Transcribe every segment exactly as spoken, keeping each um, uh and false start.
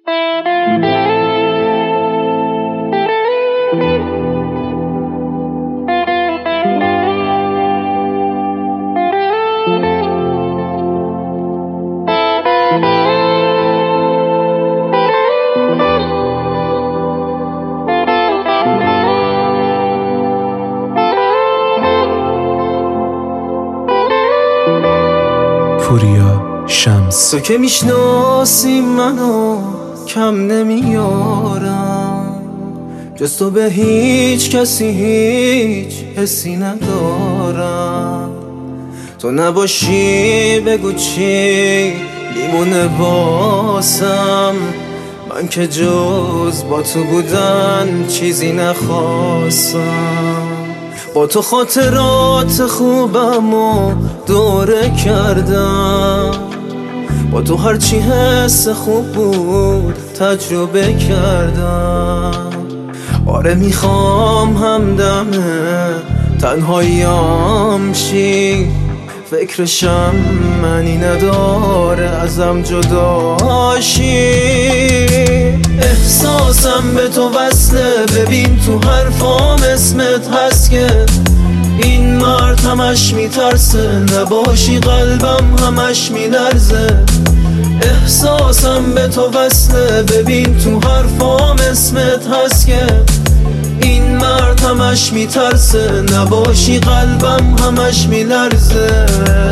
پوریا شمس. تو که میشناسی منو کم نمیارم، جز تو به هیچ کسی هیچ حسی ندارم. تو نباشی بگو چی میمونه واسم، من که جز با تو بودن چیزی نخواستم. با تو خاطرات خوبم و دوره کردم، با تو هرچی حس خوب بود تجربه کردم. آره میخوام همدمه تنهاییام شی، فکرشم منی نداره ازم جداشی. احساسم به تو وصله، ببین تو حرفام اسمت هست که این مرد همش میترسه، نباشی قلبم همش میلرزه. احساسم به تو وصله، ببین تو حرفام اسمت هست که این مرد همش میترسه، نباشی قلبم همش میلرزه.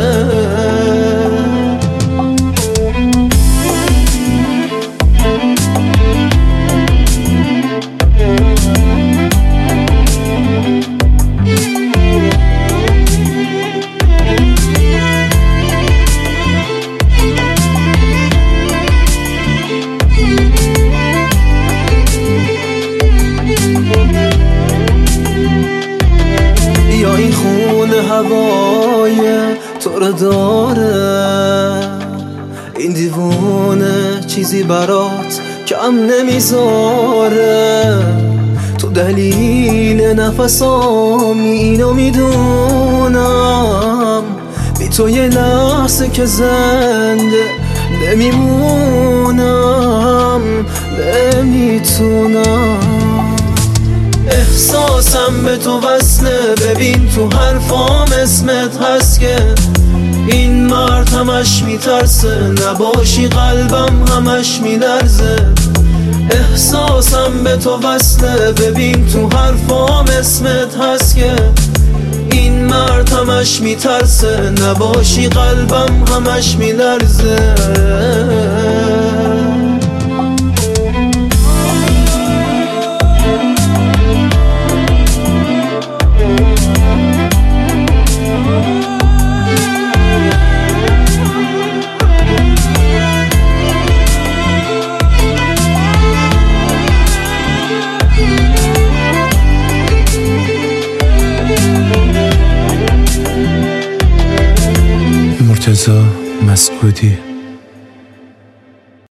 یا این خونه هوای تو رو داره، این دیوونه چیزی برات کم نمیذاره. تو دلیل نفسامی اینو میدونم، بی تو یه لحظه که زنده نمیمونم، نمیتونم. احساسم به تو وصله، ببین تو حرفام اسمت هست که این مرد همش میترسه، نباشی قلبم همش میلرزه. احساسم به تو وصله، ببین تو حرفام اسمت هست که این مرد همش میترسه، نباشی قلبم همش میلرزه. مرتضی مسعودی.